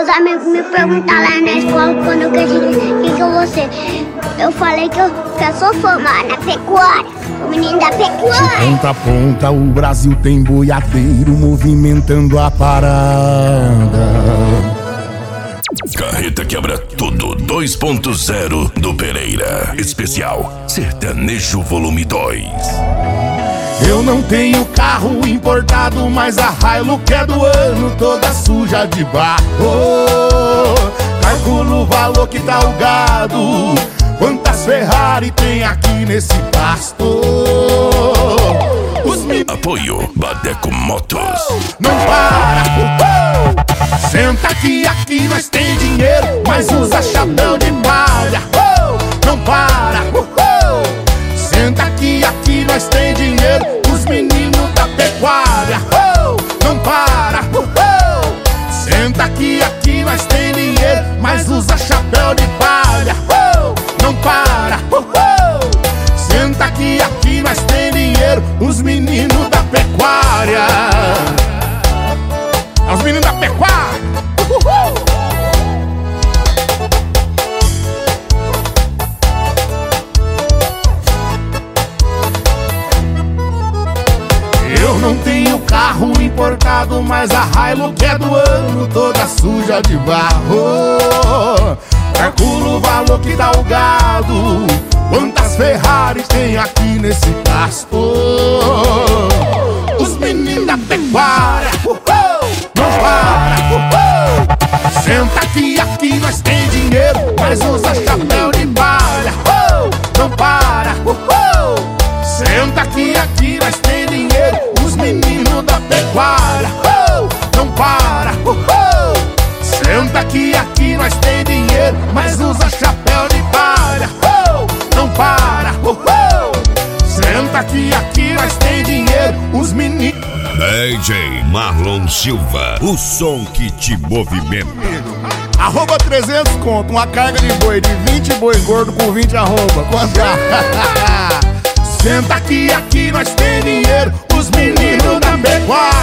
Meus amigos me perguntaram lá na escola quando eu quis que eu vou ser. Eu falei que eu sou formada na pecuária, o menino da pecuária. De ponta a ponta o Brasil tem boiadeiro movimentando a parada. Carreta Quebra Tudo 2.0 do Pereira. Especial Sertanejo Volume 2. Eu não tenho carro importado, mas a Hilux é do ano, toda suja de barro. Calculo o valor que tá o gado, quantas Ferrari tem aqui nesse pasto. Apoio Badeco Motos. Não para, senta aqui nós tem dinheiro, mas usa chapéu de palha. Não para, senta aqui nós tem dinheiro, os meninos da pecuária. Não para, senta aqui nós tem dinheiro, mas usa chapéu de palha. Não para, senta aqui nós tem dinheiro, os meninos da pecuária. É os meninos da pecuária. Eu não tenho carro importado, mas a Hilux é do ano, toda suja de barro. Calculo o valor que dá o gado, quantas Ferrari tem aqui nesse pasto. Os meninos da pecuária. Não para, senta aqui nós tem dinheiro, mas usa chapéu de palha. Não para, senta aqui nós tem dinheiro, os meninos da pecuária. Não para, senta aqui nós tem dinheiro, mas usa chapéu de palha. Não para, senta aqui nós tem dinheiro, os meninos. DJ Marlon Silva, o som que te movimenta. Arroba 300 conto, uma carga de boi de 20 boi gordo com 20 arroba. Quanto? Senta aqui nós tem dinheiro, os meninos da pecuária.